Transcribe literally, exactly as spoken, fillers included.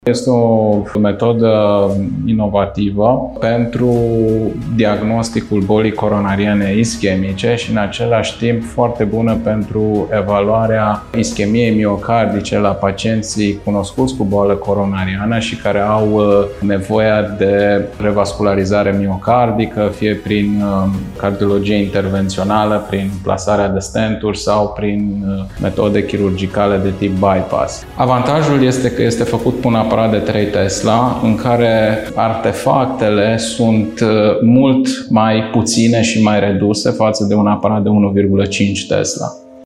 Este o metodă inovativă pentru diagnosticul bolii coronariene ischemice și în același timp foarte bună pentru evaluarea ischemiei miocardice la pacienții cunoscuți cu boală coronariană și care au nevoia de revascularizare miocardică, fie prin cardiologie intervențională, prin plasarea de stenturi sau prin metode chirurgicale de tip bypass. Avantajul este că este făcut cu un aparat de trei Tesla, în care artefactele sunt mult mai puține și mai reduse față de un aparat de unu virgulă cinci Tesla.